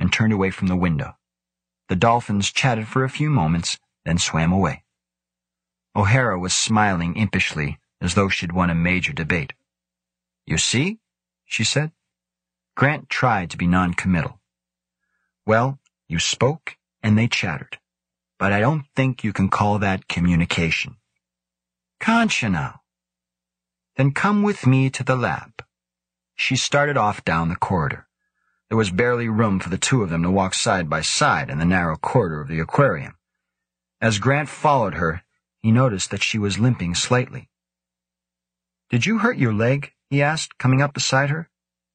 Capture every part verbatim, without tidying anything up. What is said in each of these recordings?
and turned away from the window. The dolphins chatted for a few moments, then swam away. O'Hara was smiling impishly, as though she'd won a major debate. "You see?" she said. Grant tried to be non-committal. "Well, you spoke and they chattered, but I don't think you can call that communication." "Can't you now?" "Then come with me to the lab." She started off down the corridor. There was barely room for the two of them to walk side by side in the narrow corridor of the aquarium. As Grant followed her, he noticed that she was limping slightly. "Did you hurt your leg?" he asked, coming up beside her.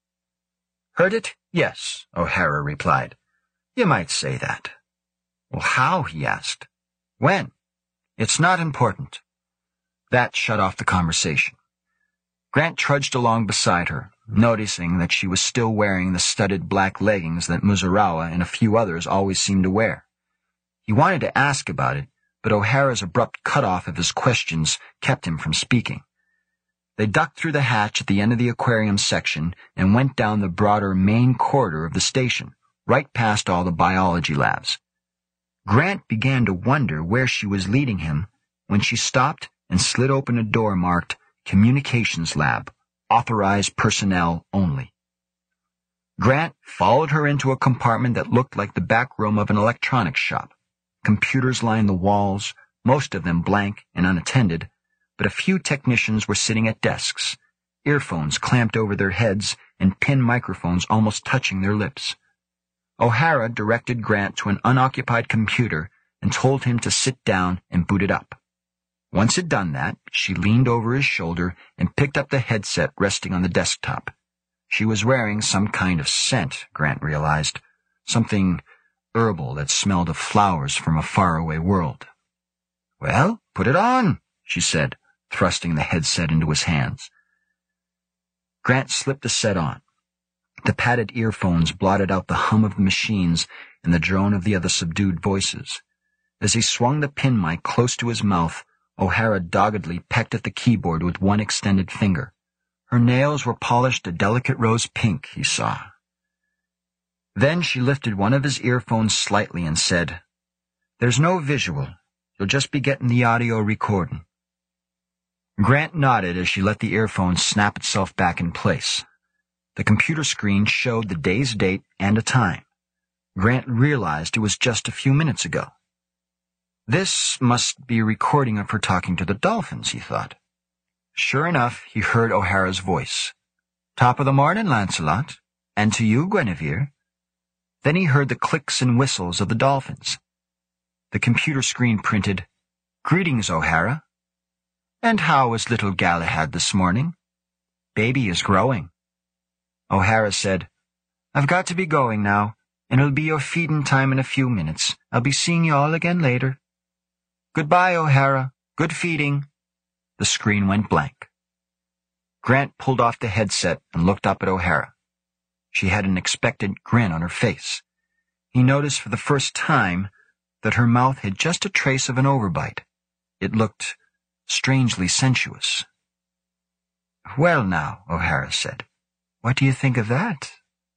"Hurt it? Yes," O'Hara replied. "You might say that." "Well, how?" he asked. "When?" "It's not important." That shut off the conversation. Grant trudged along beside her, noticing that she was still wearing the studded black leggings that Muzarawa and a few others always seemed to wear. He wanted to ask about it, but O'Hara's abrupt cutoff of his questions kept him from speaking. They ducked through the hatch at the end of the aquarium section and went down the broader main corridor of the station, right past all the biology labs. Grant began to wonder where she was leading him when she stopped and slid open a door marked Communications Lab, Authorized Personnel Only. Grant followed her into a compartment that looked like the back room of an electronics shop. Computers lined the walls, most of them blank and unattended, but a few technicians were sitting at desks, earphones clamped over their heads and pin microphones almost touching their lips. O'Hara directed Grant to an unoccupied computer and told him to sit down and boot it up. Once he'd done that, she leaned over his shoulder and picked up the headset resting on the desktop. She was wearing some kind of scent, Grant realized, something herbal that smelled of flowers from a faraway world. "Well, put it on," she said, thrusting the headset into his hands. Grant slipped the set on. The padded earphones blotted out the hum of the machines and the drone of the other subdued voices. As he swung the pin mic close to his mouth, O'Hara doggedly pecked at the keyboard with one extended finger. Her nails were polished a delicate rose pink, he saw. Then she lifted one of his earphones slightly and said, "There's no visual. You'll just be getting the audio recording." Grant nodded as she let the earphone snap itself back in place. The computer screen showed the day's date and a time. Grant realized it was just a few minutes ago. This must be a recording of her talking to the dolphins, he thought. Sure enough, he heard O'Hara's voice. "Top of the morning, Lancelot. And to you, Guinevere." Then he heard the clicks and whistles of the dolphins. The computer screen printed, "Greetings, O'Hara. And how is little Galahad this morning? Baby is growing." O'Hara said, "I've got to be going now, and it'll be your feeding time in a few minutes. I'll be seeing you all again later." "Goodbye, O'Hara. Good feeding." The screen went blank. Grant pulled off the headset and looked up at O'Hara. She had an expectant grin on her face. He noticed for the first time that her mouth had just a trace of an overbite. It looked strangely sensuous. "Well now," O'Hara said, "what do you think of that?"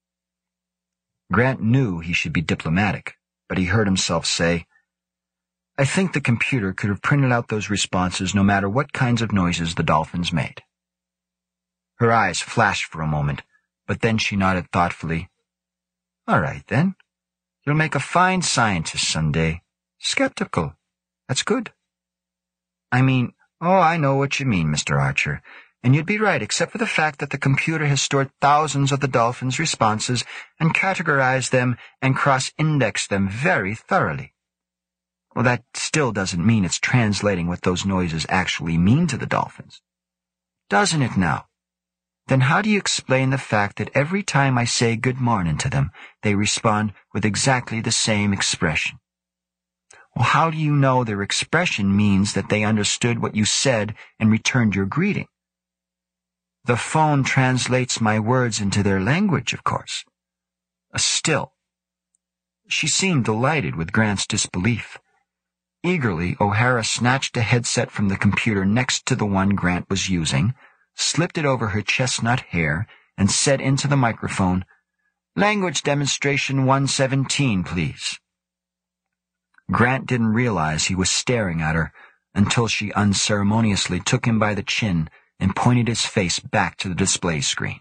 Grant knew he should be diplomatic, but he heard himself say, "I think the computer could have printed out those responses no matter what kinds of noises the dolphins made." Her eyes flashed for a moment, but then she nodded thoughtfully. "All right, then. You'll make a fine scientist someday. Skeptical. That's good." "I mean, oh, I know what you mean, Mister Archer. And you'd be right, except for the fact that the computer has stored thousands of the dolphins' responses and categorized them and cross-indexed them very thoroughly. Well, that still doesn't mean it's translating what those noises actually mean to the dolphins. Doesn't it now? Then how do you explain the fact that every time I say good morning to them, they respond with exactly the same expression? Well, how do you know their expression means that they understood what you said and returned your greeting? The phone translates my words into their language, of course. Uh, still. She seemed delighted with Grant's disbelief. Eagerly, O'Hara snatched a headset from the computer next to the one Grant was using, slipped it over her chestnut hair, and said into the microphone, Language demonstration one seventeen, please. Grant didn't realize he was staring at her until she unceremoniously took him by the chin and pointed his face back to the display screen.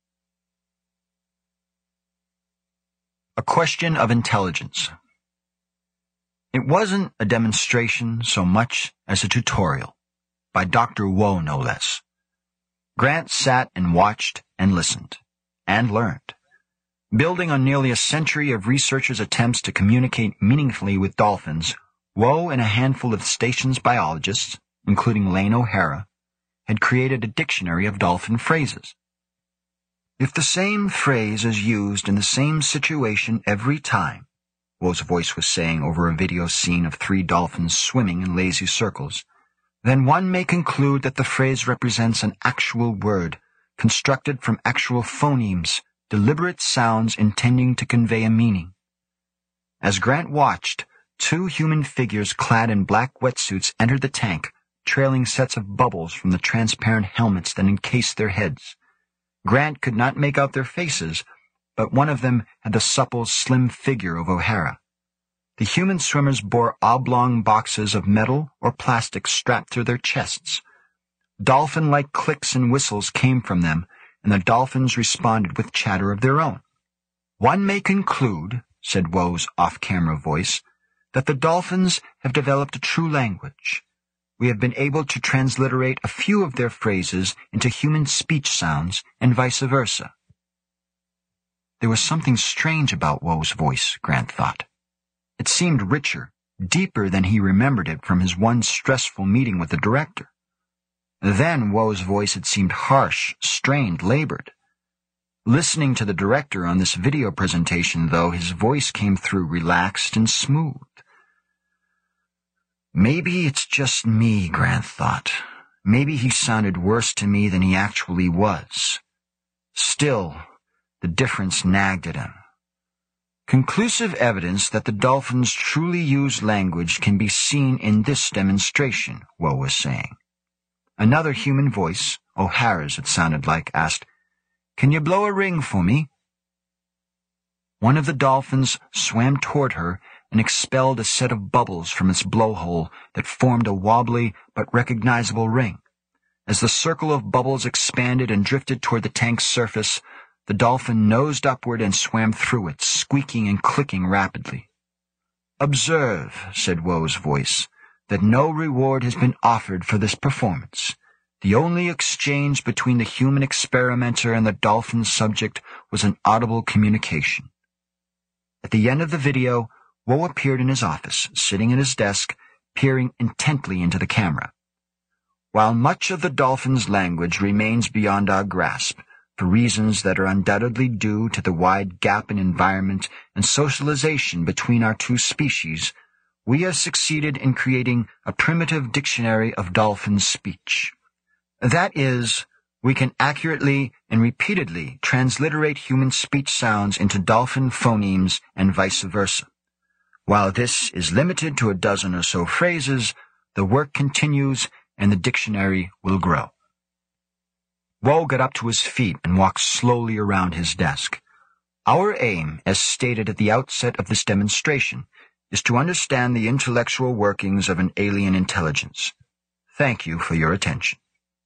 A Question of Intelligence. It wasn't a demonstration so much as a tutorial, by Doctor Woe no less. Grant sat and watched and listened, and learned. Building on nearly a century of researchers' attempts to communicate meaningfully with dolphins, Woe and a handful of station's biologists, including Lane O'Hara, had created a dictionary of dolphin phrases. If the same phrase is used in the same situation every time, Woe's voice was saying over a video scene of three dolphins swimming in lazy circles, then one may conclude that the phrase represents an actual word, constructed from actual phonemes, deliberate sounds intending to convey a meaning. As Grant watched, two human figures clad in black wetsuits entered the tank, trailing sets of bubbles from the transparent helmets that encased their heads. Grant could not make out their faces, but one of them had the supple, slim figure of O'Hara. The human swimmers bore oblong boxes of metal or plastic strapped to their chests. Dolphin-like clicks and whistles came from them, and the dolphins responded with chatter of their own. One may conclude, said Woe's off-camera voice, that the dolphins have developed a true language. We have been able to transliterate a few of their phrases into human speech sounds and vice versa. There was something strange about Woe's voice, Grant thought. It seemed richer, deeper than he remembered it from his one stressful meeting with the director. Then Woe's voice had seemed harsh, strained, labored. Listening to the director on this video presentation, though, his voice came through relaxed and smooth. Maybe it's just me, Grant thought. Maybe he sounded worse to me than he actually was. Still, the difference nagged at him. Conclusive evidence that the dolphins truly use language can be seen in this demonstration, Woe was saying. Another human voice, O'Hara's it sounded like, asked, "Can you blow a ring for me?" One of the dolphins swam toward her and expelled a set of bubbles from its blowhole that formed a wobbly but recognizable ring. As the circle of bubbles expanded and drifted toward the tank's surface, the dolphin nosed upward and swam through it, squeaking and clicking rapidly. "Observe," said Woe's voice, "that no reward has been offered for this performance. The only exchange between the human experimenter and the dolphin subject was an audible communication." At the end of the video, Woe appeared in his office, sitting at his desk, peering intently into the camera. While much of the dolphin's language remains beyond our grasp, for reasons that are undoubtedly due to the wide gap in environment and socialization between our two species, we have succeeded in creating a primitive dictionary of dolphin speech. That is, we can accurately and repeatedly transliterate human speech sounds into dolphin phonemes and vice versa. While this is limited to a dozen or so phrases, the work continues and the dictionary will grow. Woe got up to his feet and walked slowly around his desk. Our aim, as stated at the outset of this demonstration, is to understand the intellectual workings of an alien intelligence. Thank you for your attention.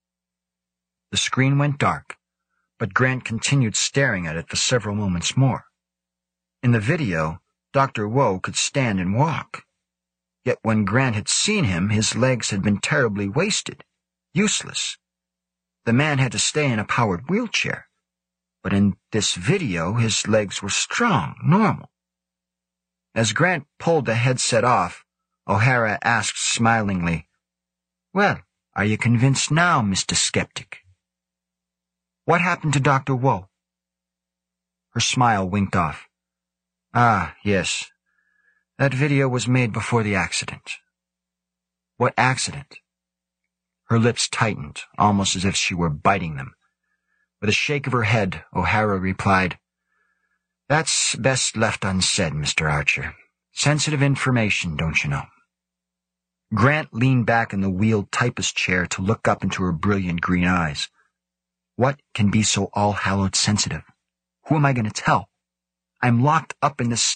The screen went dark, but Grant continued staring at it for several moments more. In the video, Doctor Woe could stand and walk. Yet when Grant had seen him, his legs had been terribly wasted, useless. The man had to stay in a powered wheelchair, but in this video his legs were strong, normal. As Grant pulled the headset off, O'Hara asked smilingly, "Well, are you convinced now, Mister Skeptic?" "What happened to Doctor Woe?" Her smile winked off. "Ah, yes. That video was made before the accident." "What accident?" Her lips tightened, almost as if she were biting them. With a shake of her head, O'Hara replied, "That's best left unsaid, Mister Archer. Sensitive information, don't you know?" Grant leaned back in the wheeled typist chair to look up into her brilliant green eyes. "What can be so all-hallowed sensitive? Who am I going to tell?" I'm locked up in this